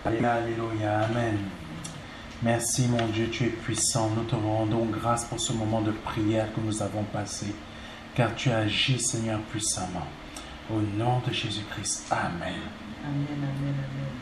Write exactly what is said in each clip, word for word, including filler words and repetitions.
Alléluia, Amen. Merci mon Dieu, tu es puissant. Nous te rendons grâce pour ce moment de prière que nous avons passé, car tu agis, Seigneur, puissamment. Au nom de Jésus-Christ, Amen. Amen, amen, amen.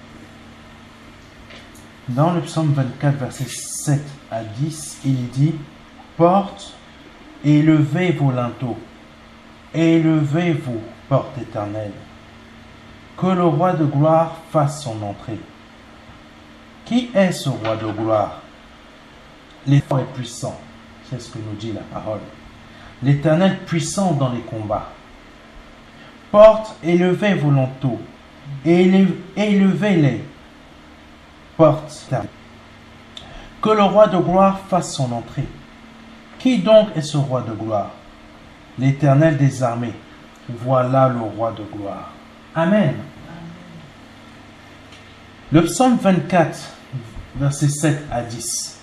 Dans le psaume vingt-quatre, versets sept à dix, il dit « Porte, élevez vos linteaux, élevez-vous, porte éternelle, que le roi de gloire fasse son entrée. » Qui est ce roi de gloire? L'Éternel est puissant, c'est ce que nous dit la parole. L'Éternel puissant dans les combats. Porte, élevez vos linteaux, élevez-les, porte, que le roi de gloire fasse son entrée. Qui donc est ce roi de gloire? L'Éternel des armées. Voilà le roi de gloire. Amen. Le psaume vingt-quatre, versets sept à dix.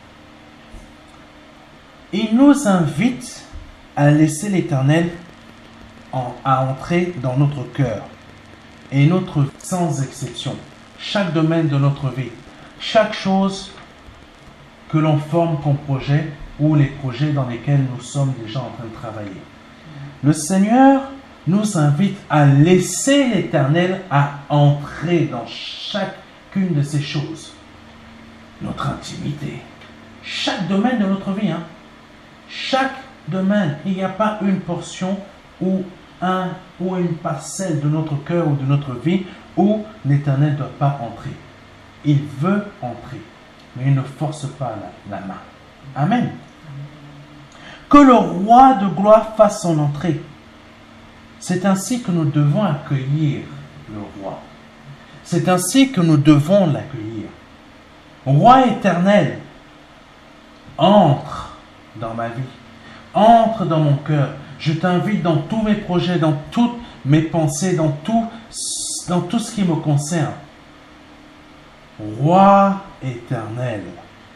Il nous invite à laisser l'Éternel en, à entrer dans notre cœur et notre sans exception, chaque domaine de notre vie, chaque chose que l'on forme comme projet ou les projets dans lesquels nous sommes déjà en train de travailler. Le Seigneur nous invite à laisser l'Éternel à entrer dans chacune de ces choses. Notre intimité, chaque domaine de notre vie, hein. Chaque domaine, il n'y a pas une portion ou, un, ou une parcelle de notre cœur ou de notre vie où l'Éternel ne doit pas entrer. Il veut entrer, mais il ne force pas la, la main. Amen. Que le roi de gloire fasse son entrée. C'est ainsi que nous devons accueillir le roi. C'est ainsi que nous devons l'accueillir. Roi éternel, entre dans ma vie, entre dans mon cœur. Je t'invite dans tous mes projets, dans toutes mes pensées, dans tout, dans tout ce qui me concerne. Roi éternel,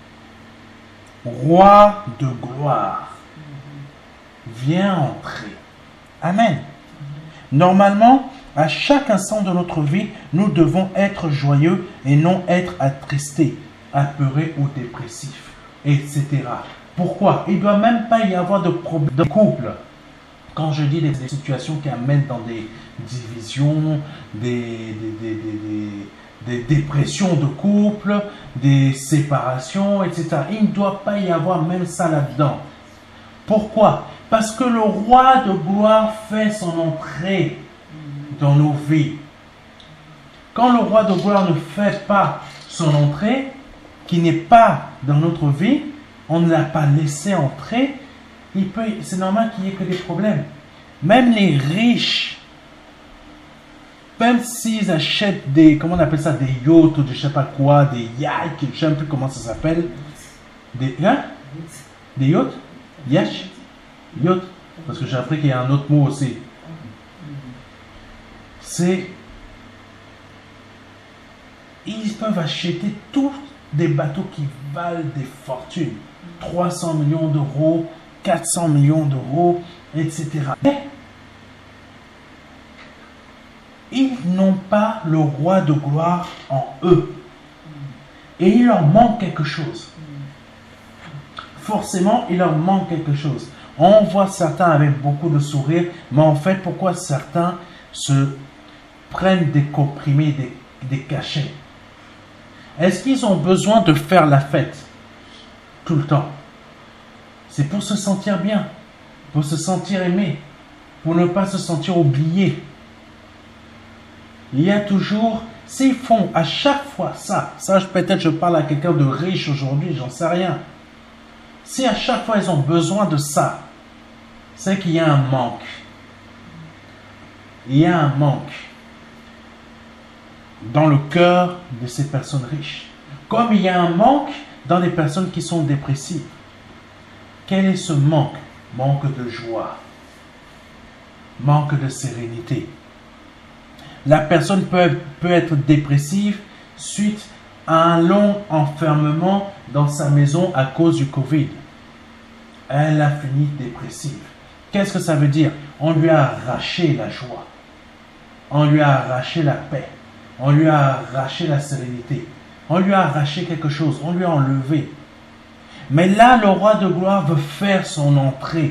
roi de gloire, viens entrer. Amen. Normalement, à chaque instant de notre vie, nous devons être joyeux et non être attristés, apeurés ou dépressifs, et cetera. Pourquoi? Il ne doit même pas y avoir de problème de couple. Quand je dis des, des situations qui amènent dans des divisions, des, des, des, des, des, des dépressions de couple, des séparations, et cetera. Il ne doit pas y avoir même ça là-dedans. Pourquoi? Parce que le roi de gloire fait son entrée dans nos vies. Quand le roi de gloire ne fait pas son entrée, qui n'est pas dans notre vie, on ne l'a pas laissé entrer, il peut, c'est normal qu'il n'y ait que des problèmes. Même les riches, même s'ils achètent des, comment on appelle ça, des yachts ou de je ne sais pas quoi, des yachts, je ne sais plus comment ça s'appelle, des, hein? Des yachts, yachts, yachts, parce que j'ai appris qu'il y a un autre mot aussi. C'est, ils peuvent acheter tous des bateaux qui valent des fortunes, trois cents millions d'euros, quatre cents millions d'euros, et cetera. Mais ils n'ont pas le roi de gloire en eux. Et il leur manque quelque chose. Forcément, il leur manque quelque chose. On voit certains avec beaucoup de sourires, mais en fait, pourquoi certains se prennent des comprimés, des, des cachets? Est-ce qu'ils ont besoin de faire la fête tout le temps? C'est pour se sentir bien, pour se sentir aimé, pour ne pas se sentir oublié. Il y a toujours, s'ils font à chaque fois ça, ça peut-être je parle à quelqu'un de riche aujourd'hui, j'en sais rien. Si à chaque fois ils ont besoin de ça, c'est qu'il y a un manque. Il y a un manque dans le cœur de ces personnes riches. Comme il y a un manque dans les personnes qui sont dépressives. Quel est ce manque? Manque de joie. Manque de sérénité. La personne peut, peut être dépressive suite à un long enfermement dans sa maison à cause du Covid. Elle a fini dépressive. Qu'est-ce que ça veut dire? On lui a arraché la joie. On lui a arraché la paix. On lui a arraché la sérénité. On lui a arraché quelque chose. On lui a enlevé. Mais là, le roi de gloire veut faire son entrée.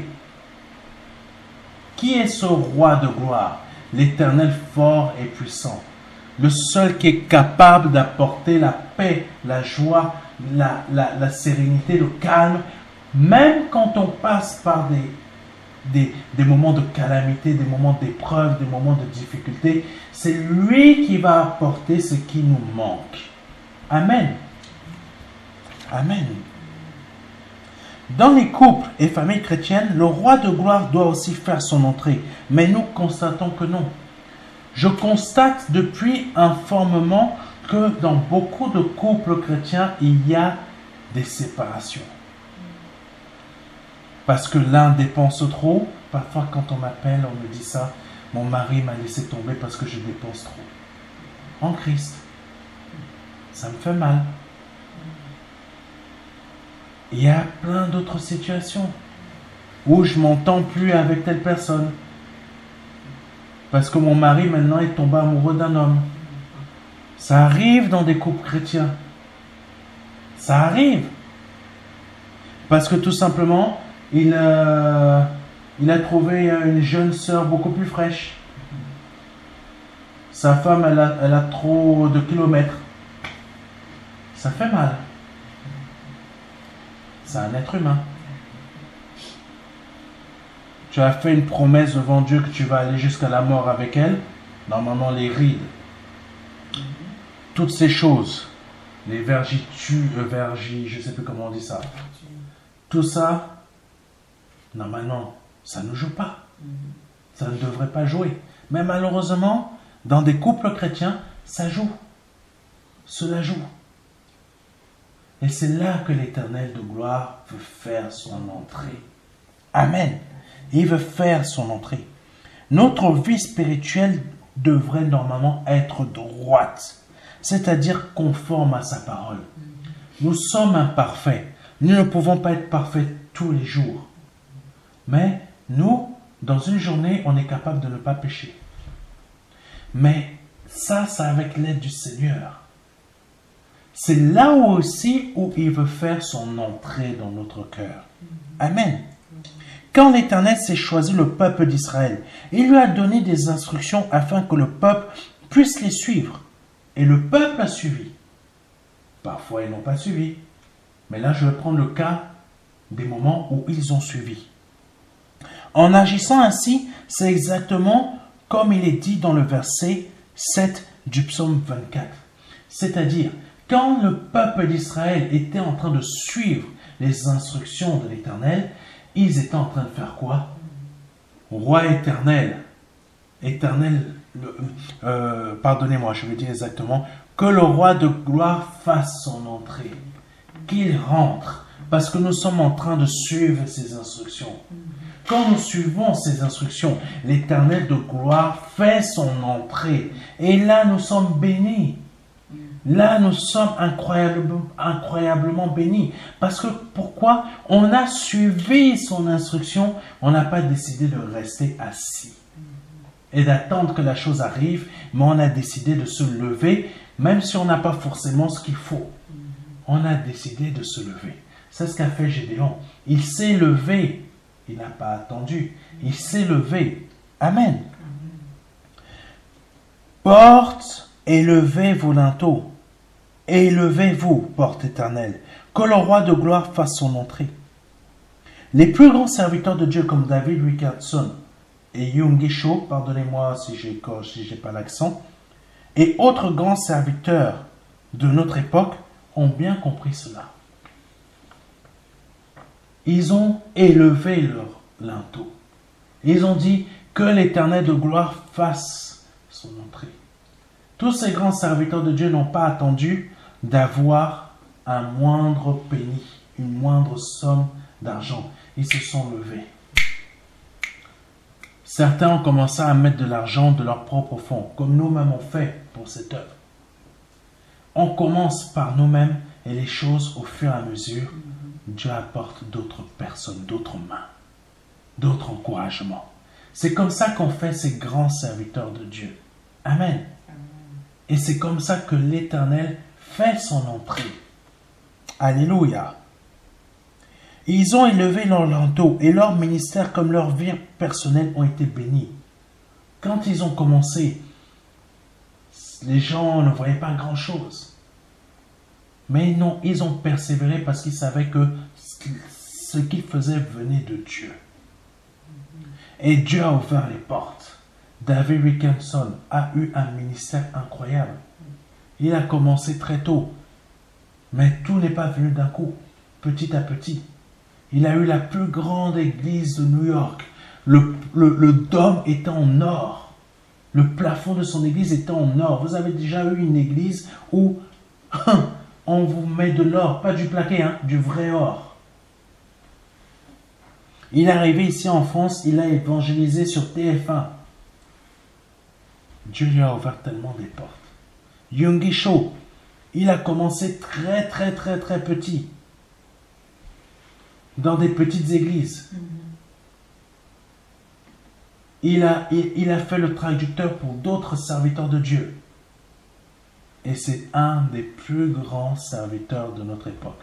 Qui est ce roi de gloire? L'Éternel fort et puissant. Le seul qui est capable d'apporter la paix, la joie, la, la, la sérénité, le calme, même quand on passe par des, des, des moments de calamité, des moments d'épreuve, des moments de difficulté. C'est lui qui va apporter ce qui nous manque. Amen. Amen. Dans les couples et familles chrétiennes, le roi de gloire doit aussi faire son entrée. Mais nous constatons que non. Je constate depuis un formement que dans beaucoup de couples chrétiens, il y a des séparations. Parce que l'un dépense trop. Parfois, quand on m'appelle, on me dit ça. Mon mari m'a laissé tomber parce que je dépense trop. En Christ. Ça me fait mal. Il y a plein d'autres situations où je m'entends plus avec telle personne. Parce que mon mari maintenant est tombé amoureux d'un homme. Ça arrive dans des couples chrétiens. Ça arrive. Parce que tout simplement, il a, il a trouvé une jeune sœur beaucoup plus fraîche. Sa femme, elle a, elle a trop de kilomètres. Ça fait mal. C'est un être humain. Tu as fait une promesse devant Dieu que tu vas aller jusqu'à la mort avec elle. Normalement, les rides, toutes ces choses, les vergitus, euh, vergi, je ne sais plus comment on dit ça. Tout ça, normalement, ça ne joue pas. Ça ne devrait pas jouer. Mais malheureusement, dans des couples chrétiens, ça joue. Cela joue. Et c'est là que l'Éternel de gloire veut faire son entrée. Amen. Il veut faire son entrée. Notre vie spirituelle devrait normalement être droite, c'est-à-dire conforme à sa parole. Nous sommes imparfaits. Nous ne pouvons pas être parfaits tous les jours. Mais nous, dans une journée, on est capable de ne pas pécher. Mais ça, c'est avec l'aide du Seigneur. C'est là aussi où il veut faire son entrée dans notre cœur. Amen. Quand l'Éternel s'est choisi le peuple d'Israël, il lui a donné des instructions afin que le peuple puisse les suivre. Et le peuple a suivi. Parfois, ils n'ont pas suivi. Mais là, je vais prendre le cas des moments où ils ont suivi. En agissant ainsi, c'est exactement comme il est dit dans le verset sept du psaume vingt-quatre. C'est-à-dire, quand le peuple d'Israël était en train de suivre les instructions de l'Éternel, ils étaient en train de faire quoi? Roi éternel, éternel, le, euh, pardonnez-moi, je vais dire exactement, que le roi de gloire fasse son entrée, qu'il rentre, parce que nous sommes en train de suivre ses instructions. Quand nous suivons ces instructions, l'Éternel de gloire fait son entrée, et là nous sommes bénis. Là, nous sommes incroyable, incroyablement bénis. Parce que pourquoi? On a suivi son instruction, on n'a pas décidé de rester assis et d'attendre que la chose arrive, mais on a décidé de se lever, même si on n'a pas forcément ce qu'il faut. On a décidé de se lever. C'est ce qu'a fait Gédéon. Il s'est levé. Il n'a pas attendu. Il s'est levé. Amen. Porte et levez vos linteaux. Et élevez-vous, porte éternelle, que le roi de gloire fasse son entrée. Les plus grands serviteurs de Dieu comme David Richardson et Yonggi Cho, pardonnez-moi si j'ai si j'ai pas l'accent, et autres grands serviteurs de notre époque ont bien compris cela. Ils ont élevé leur linteau. Ils ont dit que l'Éternel de gloire fasse son entrée. Tous ces grands serviteurs de Dieu n'ont pas attendu d'avoir un moindre penny, une moindre somme d'argent. Ils se sont levés. Certains ont commencé à mettre de l'argent de leur propre fonds, comme nous-mêmes on fait pour cette œuvre. On commence par nous-mêmes et les choses, au fur et à mesure, Dieu apporte d'autres personnes, d'autres mains, d'autres encouragements. C'est comme ça qu'on fait ces grands serviteurs de Dieu. Amen. Et c'est comme ça que l'Éternel fait son entrée. Alléluia. Ils ont élevé leur linteau et leur ministère comme leur vie personnelle ont été bénis. Quand ils ont commencé, les gens ne voyaient pas grand-chose. Mais non, ils ont persévéré parce qu'ils savaient que ce qu'ils faisaient venait de Dieu. Et Dieu a ouvert les portes. David Wilkerson a eu un ministère incroyable. Il a commencé très tôt. Mais tout n'est pas venu d'un coup, petit à petit. Il a eu la plus grande église de New York. Le, le, le dôme était en or. Le plafond de son église était en or. Vous avez déjà eu une église où on vous met de l'or, pas du plaqué, hein, du vrai or. Il est arrivé ici en France, il a évangélisé sur T F un. Dieu lui a ouvert tellement des portes. Yonggi Cho, il a commencé très très très très petit. Dans des petites églises. Il a, il, il a fait le traducteur pour d'autres serviteurs de Dieu. Et c'est un des plus grands serviteurs de notre époque.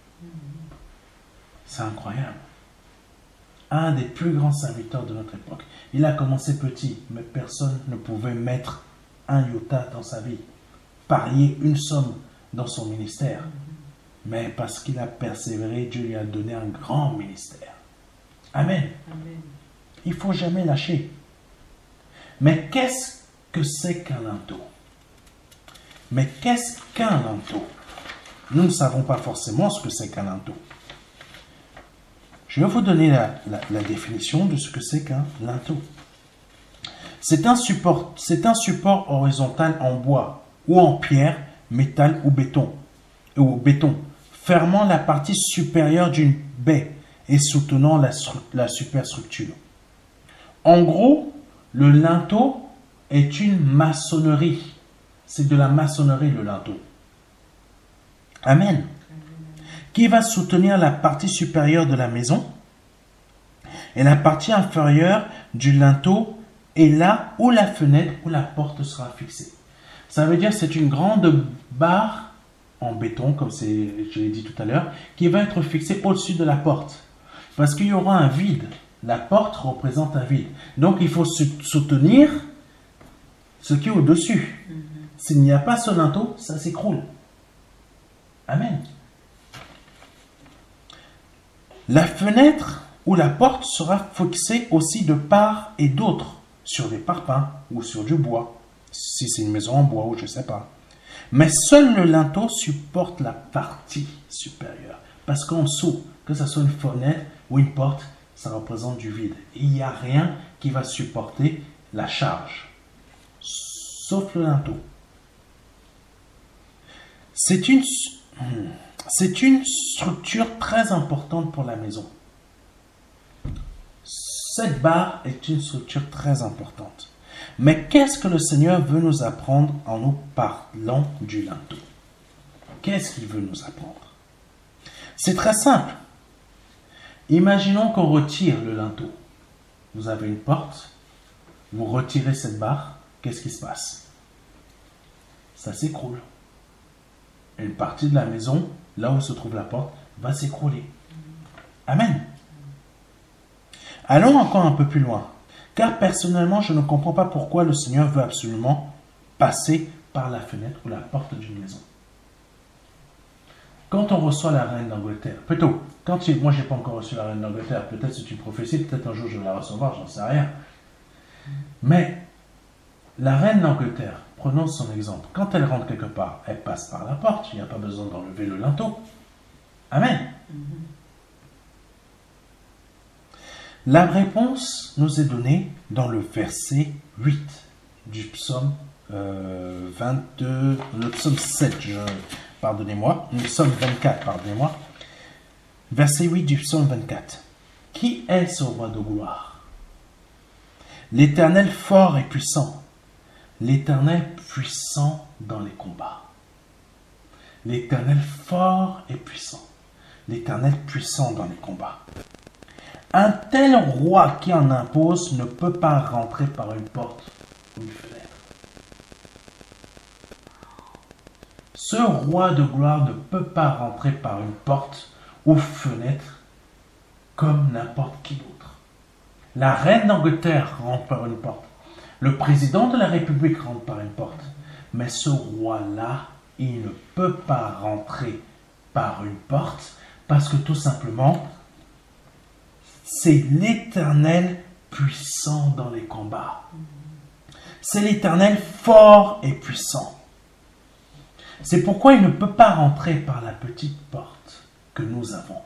C'est incroyable. Un des plus grands serviteurs de notre époque. Il a commencé petit, mais personne ne pouvait mettre un iota dans sa vie. Parier une somme dans son ministère. Mais parce qu'il a persévéré, Dieu lui a donné un grand ministère. Amen. Amen. Il ne faut jamais lâcher. Mais qu'est-ce que c'est qu'un linteau? Mais qu'est-ce qu'un linteau? Nous ne savons pas forcément ce que c'est qu'un linteau. Je vais vous donner la, la, la définition de ce que c'est qu'un linteau. C'est un support, c'est un support horizontal en bois ou en pierre, métal ou béton, ou béton, fermant la partie supérieure d'une baie et soutenant la, la superstructure. En gros, le linteau est une maçonnerie. C'est de la maçonnerie, le linteau. Amen. Qui va soutenir la partie supérieure de la maison. Et la partie inférieure du linteau est là où la fenêtre ou la porte sera fixée. Ça veut dire que c'est une grande barre en béton, comme je l'ai dit tout à l'heure, qui va être fixée au-dessus de la porte. Parce qu'il y aura un vide. La porte représente un vide. Donc il faut soutenir ce qui est au-dessus. Mm-hmm. S'il n'y a pas ce linteau, ça s'écroule. Amen. La fenêtre ou la porte sera fixée aussi de part et d'autre, sur des parpaings ou sur du bois, si c'est une maison en bois ou je ne sais pas. Mais seul le linteau supporte la partie supérieure. Parce qu'en dessous, que ce soit une fenêtre ou une porte, ça représente du vide. Et il n'y a rien qui va supporter la charge, sauf le linteau. C'est une, c'est une structure très importante pour la maison. Cette barre est une structure très importante. Mais qu'est-ce que le Seigneur veut nous apprendre en nous parlant du linteau? Qu'est-ce qu'il veut nous apprendre? C'est très simple. Imaginons qu'on retire le linteau. Vous avez une porte, vous retirez cette barre, qu'est-ce qui se passe? Ça s'écroule. Une partie de la maison, là où se trouve la porte, va s'écrouler. Amen. Allons encore un peu plus loin. Car personnellement, je ne comprends pas pourquoi le Seigneur veut absolument passer par la fenêtre ou la porte d'une maison. Quand on reçoit la reine d'Angleterre, plutôt, quand tu, moi je n'ai pas encore reçu la reine d'Angleterre, peut-être c'est une prophétie, peut-être un jour je vais la recevoir, j'en sais rien. Mais la reine d'Angleterre, prenons son exemple, quand elle rentre quelque part, elle passe par la porte, il n'y a pas besoin d'enlever le linteau. Amen. Mm-hmm. La réponse nous est donnée dans le verset huit du psaume euh, vingt-deux, le psaume sept, je, pardonnez-moi, le psaume vingt-quatre, pardonnez-moi. Verset huit du psaume vingt-quatre. Qui est ce roi de gloire? L'Éternel fort et puissant. L'Éternel puissant dans les combats. L'Éternel fort et puissant. L'Éternel puissant dans les combats. Un tel roi qui en impose ne peut pas rentrer par une porte ou une fenêtre. Ce roi de gloire ne peut pas rentrer par une porte ou fenêtre comme n'importe qui d'autre. La reine d'Angleterre rentre par une porte. Le président de la République rentre par une porte. Mais ce roi-là, il ne peut pas rentrer par une porte parce que tout simplement, c'est l'Éternel puissant dans les combats. C'est l'Éternel fort et puissant. C'est pourquoi il ne peut pas rentrer par la petite porte que nous avons.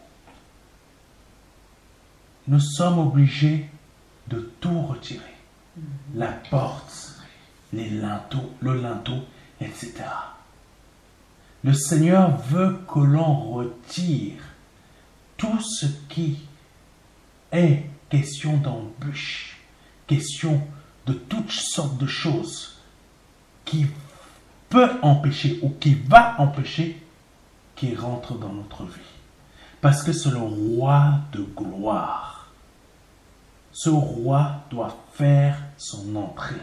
Nous sommes obligés de tout retirer. La porte, les linteaux, le linteau, et cetera. Le Seigneur veut que l'on retire tout ce qui est question d'embûches, question de toutes sortes de choses qui peut empêcher ou qui va empêcher qu'il rentre dans notre vie. Parce que c'est le roi de gloire. Ce roi doit faire son entrée.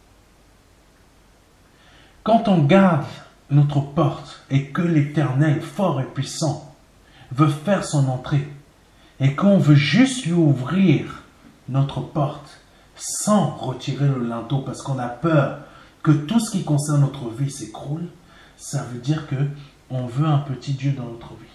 Quand on garde notre porte et que l'Éternel, fort et puissant, veut faire son entrée et qu'on veut juste lui ouvrir notre porte sans retirer le linteau parce qu'on a peur que tout ce qui concerne notre vie s'écroule, ça veut dire que on veut un petit Dieu dans notre vie.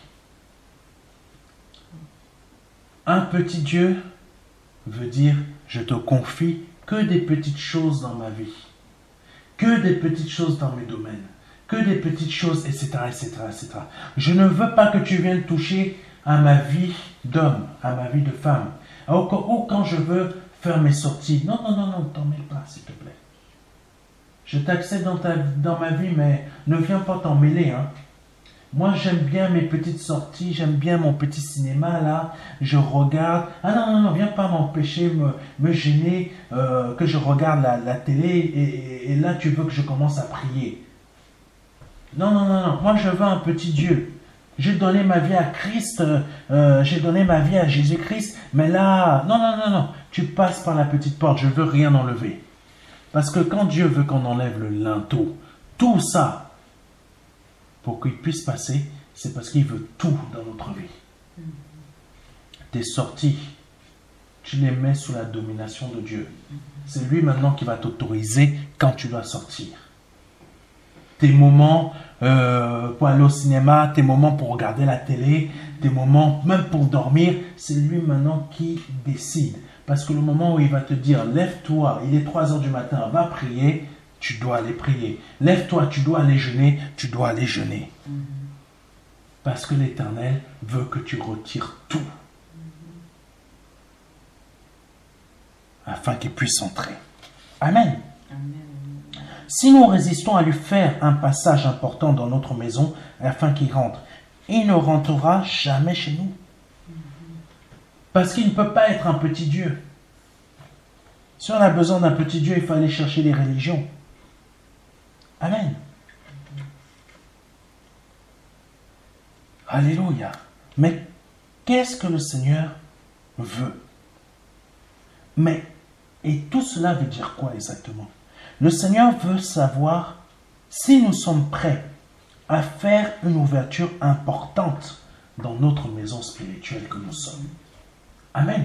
Un petit Dieu veut dire je te confie que des petites choses dans ma vie, que des petites choses dans mes domaines, que des petites choses, et cetera, et cetera, et cetera. Je ne veux pas que tu viennes toucher à ma vie d'homme, à ma vie de femme, ou quand je veux faire mes sorties. Non, non, non, non, t'en mêle pas, s'il te plaît. Je t'accepte dans, ta, dans ma vie, mais ne viens pas t'en mêler, hein. Moi, j'aime bien mes petites sorties, j'aime bien mon petit cinéma, là, je regarde. Ah non, non, non, viens pas m'empêcher, me, me gêner, euh, que je regarde la, la télé, et, et, et là, tu veux que je commence à prier. Non, non, non, non, moi, je veux un petit Dieu. J'ai donné ma vie à Christ, euh, j'ai donné ma vie à Jésus-Christ, mais là, non, non, non, non, tu passes par la petite porte, je veux rien enlever. Parce que quand Dieu veut qu'on enlève le linteau, tout ça, pour qu'il puisse passer, c'est parce qu'il veut tout dans notre vie. Tes sorties, tu les mets sous la domination de Dieu. C'est lui maintenant qui va t'autoriser quand tu dois sortir. Tes moments euh, pour aller au cinéma, tes moments pour regarder la télé, tes moments même pour dormir, c'est lui maintenant qui décide. Parce que le moment où il va te dire, lève-toi, il est trois heures du matin, va prier, tu dois aller prier. Lève-toi, tu dois aller jeûner, tu dois aller jeûner. Mm-hmm. Parce que l'Éternel veut que tu retires tout. Mm-hmm. Afin qu'il puisse entrer. Amen. Amen. Si nous résistons à lui faire un passage important dans notre maison, afin qu'il rentre, il ne rentrera jamais chez nous. Parce qu'il ne peut pas être un petit Dieu. Si on a besoin d'un petit Dieu, il faut aller chercher les religions. Amen. Alléluia. Mais qu'est-ce que le Seigneur veut? Mais, et tout cela veut dire quoi exactement? Le Seigneur veut savoir si nous sommes prêts à faire une ouverture importante dans notre maison spirituelle que nous sommes. Amen.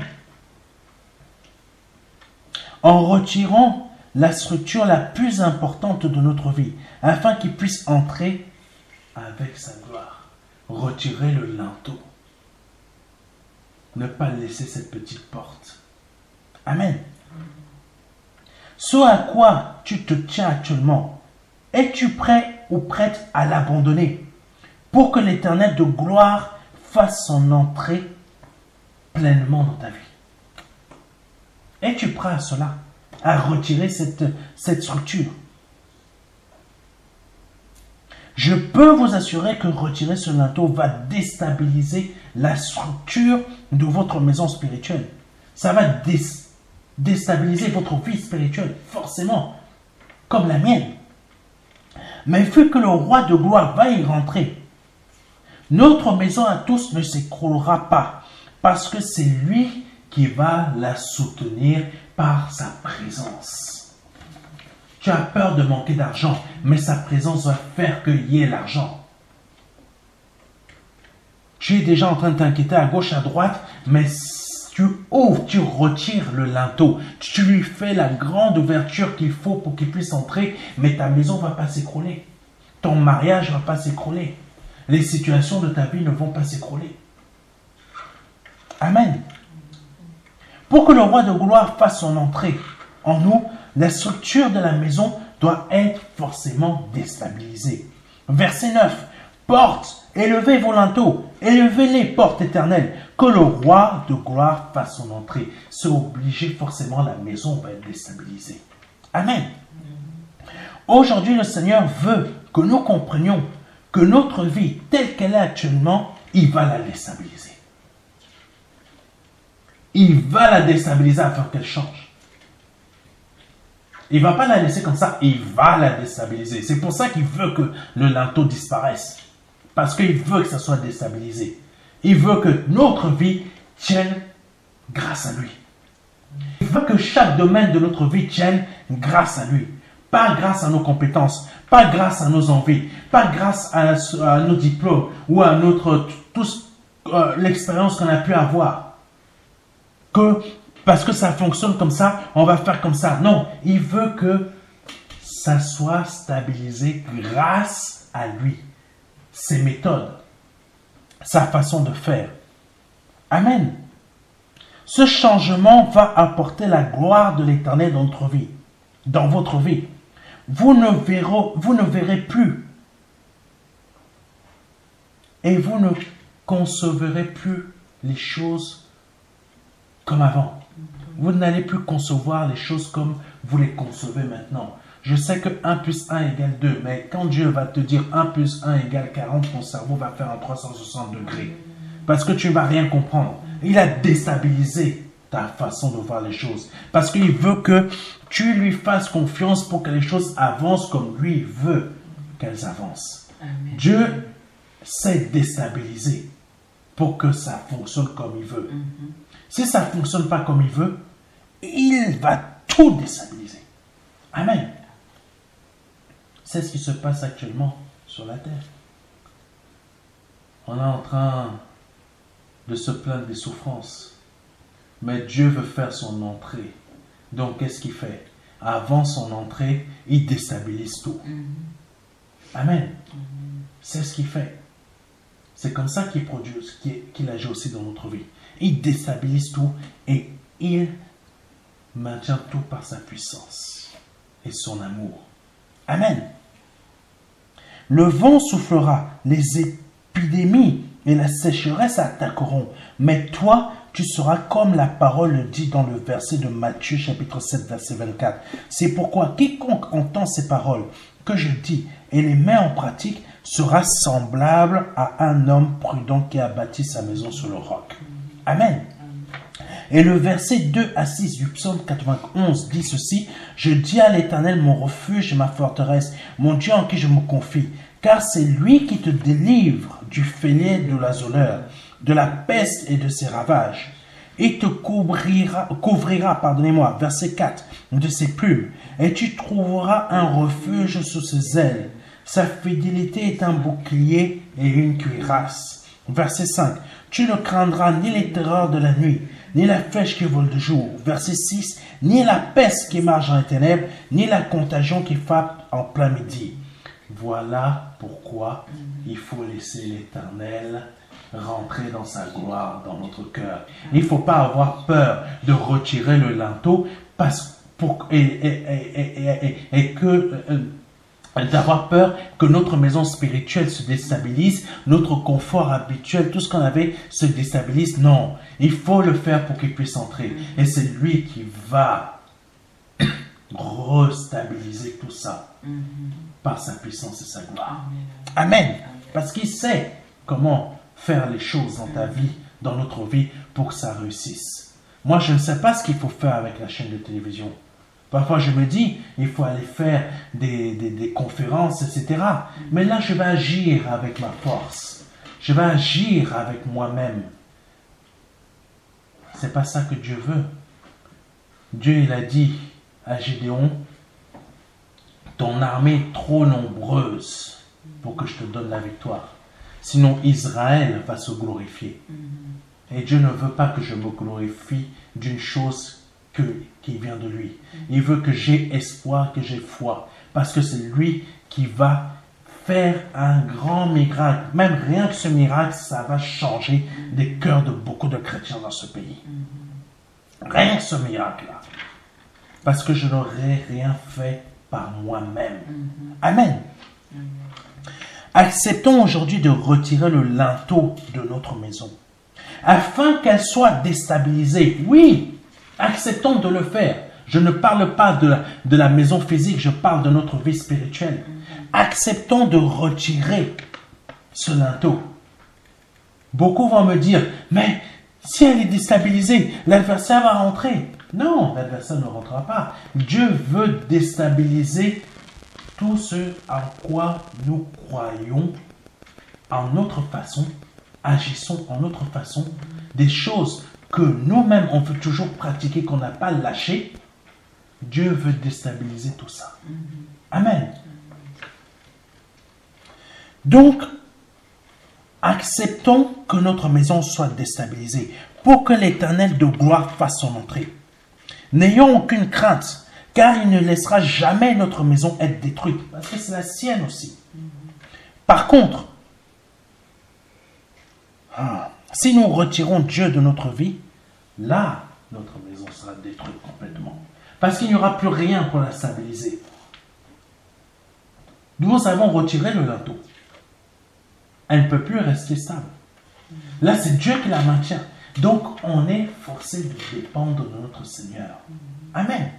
En retirant la structure la plus importante de notre vie, afin qu'il puisse entrer avec sa gloire. Retirer le linteau. Ne pas laisser cette petite porte. Amen. Ce à quoi tu te tiens actuellement, es-tu prêt ou prête à l'abandonner pour que l'Éternel de gloire fasse son entrée pleinement dans ta vie? Es-tu prêt à cela, à retirer cette, cette structure? Je peux vous assurer que retirer ce linteau va déstabiliser la structure de votre maison spirituelle. Ça va dé déstabiliser votre vie spirituelle, forcément, comme la mienne. Mais vu que le roi de gloire va y rentrer, notre maison à tous ne s'écroulera pas, parce que c'est lui qui va la soutenir par sa présence. Tu as peur de manquer d'argent, mais sa présence va faire qu'il y ait l'argent. Tu es déjà en train de t'inquiéter à gauche, à droite, mais tu ouvres, tu retires le linteau. Tu lui fais la grande ouverture qu'il faut pour qu'il puisse entrer, mais ta maison ne va pas s'écrouler. Ton mariage ne va pas s'écrouler. Les situations de ta vie ne vont pas s'écrouler. Amen. Pour que le roi de gloire fasse son entrée en nous, la structure de la maison doit être forcément déstabilisée. Verset neuf. Portes, élevez vos linteaux, élevez les portes éternelles, que le roi de gloire fasse son entrée. C'est obligé, forcément, la maison va être déstabilisée. Amen. Aujourd'hui, le Seigneur veut que nous comprenions que notre vie, telle qu'elle est actuellement, il va la déstabiliser. Il va la déstabiliser afin qu'elle change. Il ne va pas la laisser comme ça, il va la déstabiliser. C'est pour ça qu'il veut que le linteau disparaisse. Parce qu'il veut que ça soit déstabilisé. Il veut que notre vie tienne grâce à lui. Il veut que chaque domaine de notre vie tienne grâce à lui. Pas grâce à nos compétences, pas grâce à nos envies, pas grâce à, à nos diplômes ou à notre tous euh, l'expérience qu'on a pu avoir. Que parce que ça fonctionne comme ça, on va faire comme ça. Non, il veut que ça soit stabilisé grâce à lui. Ses méthodes, sa façon de faire. Amen. Ce changement va apporter la gloire de l'Éternel dans notre vie, dans votre vie. Vous ne verrez, vous ne verrez plus et vous ne concevrez plus les choses comme avant. Vous n'allez plus concevoir les choses comme vous les concevez maintenant. Je sais que un plus un égale deux, mais quand Dieu va te dire un plus un égale quarante, ton cerveau va faire un trois cent soixante degrés. Parce que tu ne vas rien comprendre. Il a déstabilisé ta façon de voir les choses. Parce qu'il veut que tu lui fasses confiance pour que les choses avancent comme lui veut qu'elles avancent. Amen. Dieu sait déstabiliser pour que ça fonctionne comme il veut. Mm-hmm. Si ça ne fonctionne pas comme il veut, il va tout déstabiliser. Amen. C'est ce qui se passe actuellement sur la terre. On est en train de se plaindre des souffrances. Mais Dieu veut faire son entrée. Donc, qu'est-ce qu'il fait? Avant son entrée, il déstabilise tout. Mm-hmm. Amen. Mm-hmm. C'est ce qu'il fait. C'est comme ça qu'il produit, qu'il agit aussi dans notre vie. Il déstabilise tout et il maintient tout par sa puissance et son amour. Amen. Le vent soufflera, les épidémies et la sécheresse attaqueront, mais toi, tu seras comme la parole le dit dans le verset de Matthieu chapitre sept verset vingt-quatre. C'est pourquoi quiconque entend ces paroles que je dis et les met en pratique sera semblable à un homme prudent qui a bâti sa maison sur le roc. Amen. Et le verset deux à six du psaume quatre-vingt-onze dit ceci: Je dis à l'Éternel mon refuge et ma forteresse, mon Dieu en qui je me confie, car c'est lui qui te délivre du fêlé de l'asonneur, de la peste et de ses ravages. Il te couvrira, couvrira pardonnez-moi, verset quatre, de ses plumes, et tu trouveras un refuge sous ses ailes. Sa fidélité est un bouclier et une cuirasse. Verset cinq. Tu ne craindras ni les terreurs de la nuit, ni la flèche qui vole de jour. Verset six. Ni la peste qui marche dans les ténèbres, ni la contagion qui frappe en plein midi. Voilà pourquoi il faut laisser l'Éternel rentrer dans sa gloire dans notre cœur. Il ne faut pas avoir peur de retirer le linteau parce, pour, et, et, et, et, et, et que... Euh, d'avoir peur que notre maison spirituelle se déstabilise, notre confort habituel, tout ce qu'on avait se déstabilise. Non, il faut le faire pour qu'il puisse entrer. Et c'est lui qui va restabiliser tout ça par sa puissance et sa gloire. Amen. Parce qu'il sait comment faire les choses dans ta vie, dans notre vie, pour que ça réussisse. Moi, je ne sais pas ce qu'il faut faire avec la chaîne de télévision. Parfois, je me dis, il faut aller faire des, des, des conférences, et cetera. Mais là, je vais agir avec ma force. Je vais agir avec moi-même. C'est pas ça que Dieu veut. Dieu, il a dit à Gédéon, ton armée est trop nombreuse pour que je te donne la victoire. Sinon, Israël va se glorifier. Et Dieu ne veut pas que je me glorifie d'une chose que, qui vient de lui. Il veut que j'ai espoir, que j'ai foi. Parce que c'est lui qui va faire un grand miracle. Même rien que ce miracle, ça va changer les cœurs de beaucoup de chrétiens dans ce pays. Rien que ce miracle-là. Parce que je n'aurais rien fait par moi-même. Amen. Acceptons aujourd'hui de retirer le linteau de notre maison, afin qu'elle soit déstabilisée. Oui, acceptons de le faire. Je ne parle pas de la, de la maison physique, je parle de notre vie spirituelle. Acceptons de retirer ce linteau. Beaucoup vont me dire, mais si elle est déstabilisée, l'adversaire va rentrer. Non, l'adversaire ne rentrera pas. Dieu veut déstabiliser tout ce en quoi nous croyons en notre façon, agissons en notre façon, des choses que nous-mêmes on veut toujours pratiquer, qu'on n'a pas lâché. Dieu veut déstabiliser tout ça. Amen. Donc, acceptons que notre maison soit déstabilisée pour que l'Éternel de gloire fasse son entrée. N'ayons aucune crainte, car il ne laissera jamais notre maison être détruite, parce que c'est la sienne aussi. Par contre, si nous retirons Dieu de notre vie, là, notre maison sera détruite complètement. Parce qu'il n'y aura plus rien pour la stabiliser. Nous avons retiré le linteau. Elle ne peut plus rester stable. Là, c'est Dieu qui la maintient. Donc, on est forcé de dépendre de notre Seigneur. Amen.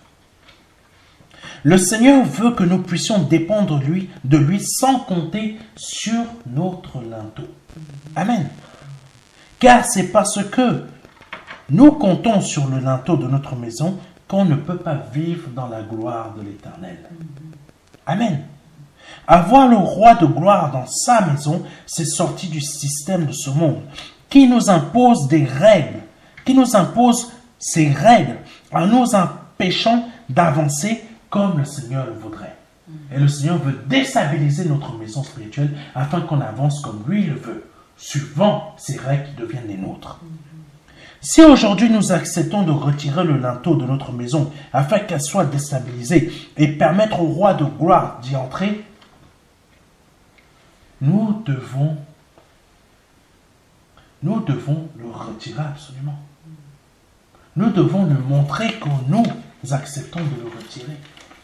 Le Seigneur veut que nous puissions dépendre de lui, de lui sans compter sur notre linteau. Amen. Car c'est parce que nous comptons sur le linteau de notre maison qu'on ne peut pas vivre dans la gloire de l'Éternel. Amen. Avoir le roi de gloire dans sa maison, c'est sortir du système de ce monde qui nous impose des règles, qui nous impose ces règles en nous empêchant d'avancer comme le Seigneur le voudrait. Et le Seigneur veut déstabiliser notre maison spirituelle afin qu'on avance comme lui le veut, suivant ces règles qui deviennent les nôtres. Si aujourd'hui nous acceptons de retirer le linteau de notre maison afin qu'elle soit déstabilisée et permettre au roi de gloire d'y entrer, nous devons, nous devons le retirer absolument. Nous devons lui montrer que nous acceptons de le retirer.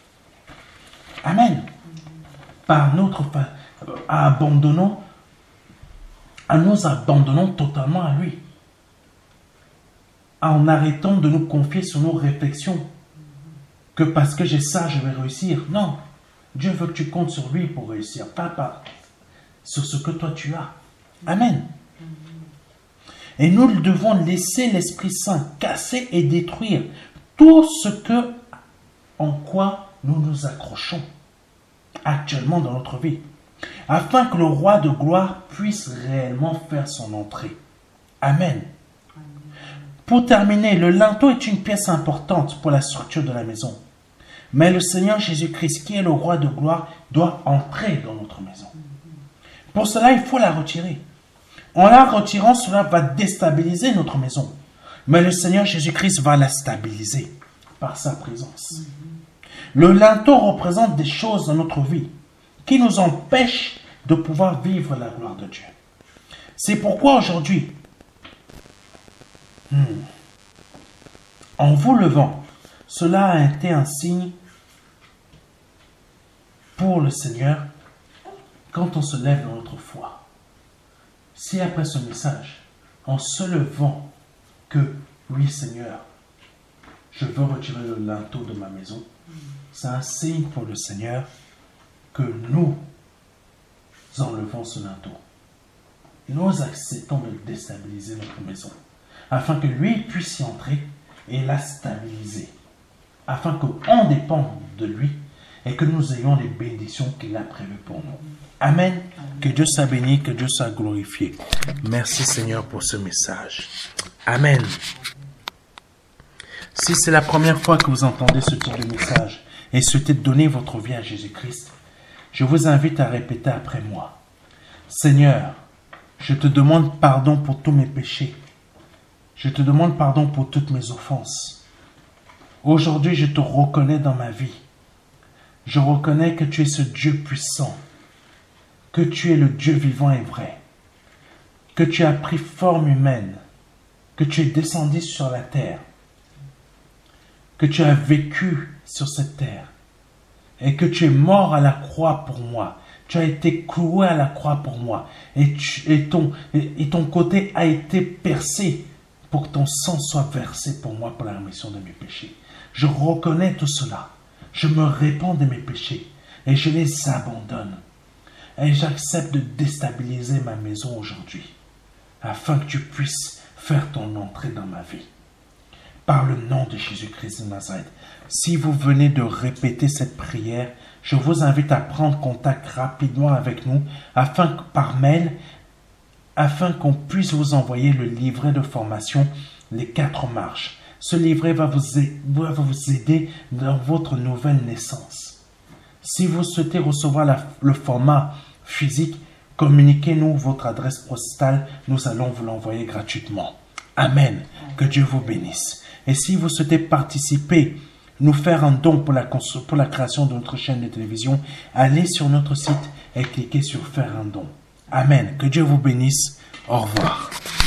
Amen. Par notre abandonnant, en nous abandonnant totalement à lui. En arrêtant de nous confier sur nos réflexions. Que parce que j'ai ça, je vais réussir. Non. Dieu veut que tu comptes sur lui pour réussir. Pas par sur ce que toi tu as. Amen. Et nous devons laisser l'Esprit Saint casser et détruire tout ce que, en quoi nous nous accrochons actuellement dans notre vie, afin que le roi de gloire puisse réellement faire son entrée. Amen. Pour terminer, le linteau est une pièce importante pour la structure de la maison. Mais le Seigneur Jésus-Christ, qui est le roi de gloire, doit entrer dans notre maison. Pour cela, il faut la retirer. En la retirant, cela va déstabiliser notre maison. Mais le Seigneur Jésus-Christ va la stabiliser par sa présence. Le linteau représente des choses dans notre vie qui nous empêchent de pouvoir vivre la gloire de Dieu. C'est pourquoi aujourd'hui, hmm, en vous levant, cela a été un signe pour le Seigneur quand on se lève dans notre foi. Si après ce message, en se levant, que oui Seigneur, je veux retirer le linteau de ma maison, c'est un signe pour le Seigneur que nous enlevons ce linteau. Et nous acceptons de déstabiliser notre maison, afin que lui puisse y entrer et la stabiliser, afin qu'on dépende de lui et que nous ayons les bénédictions qu'il a prévues pour nous. Amen. Que Dieu soit béni, que Dieu soit glorifié. Merci Seigneur pour ce message. Amen. Si c'est la première fois que vous entendez ce type de message, et souhaitez donner votre vie à Jésus-Christ, je vous invite à répéter après moi. Seigneur, je te demande pardon pour tous mes péchés. Je te demande pardon pour toutes mes offenses. Aujourd'hui, je te reconnais dans ma vie. Je reconnais que tu es ce Dieu puissant, que tu es le Dieu vivant et vrai, que tu as pris forme humaine, que tu es descendu sur la terre, que tu as vécu sur cette terre et que tu es mort à la croix pour moi. Tu as été cloué à la croix pour moi et, tu, et, ton, et, et ton côté a été percé pour que ton sang soit versé pour moi pour la rémission de mes péchés. Je reconnais tout cela. Je me répands de mes péchés et je les abandonne. Et j'accepte de déstabiliser ma maison aujourd'hui afin que tu puisses faire ton entrée dans ma vie. Par le nom de Jésus-Christ de Nazareth. Si vous venez de répéter cette prière, je vous invite à prendre contact rapidement avec nous afin que, par mail, afin qu'on puisse vous envoyer le livret de formation Les quatre marches. Ce livret va vous, va vous aider dans votre nouvelle naissance. Si vous souhaitez recevoir la, le format physique, communiquez-nous votre adresse postale. Nous allons vous l'envoyer gratuitement. Amen. Que Dieu vous bénisse. Et si vous souhaitez participer, nous faire un don pour la, pour la création de notre chaîne de télévision, allez sur notre site et cliquez sur faire un don. Amen. Que Dieu vous bénisse. Au revoir.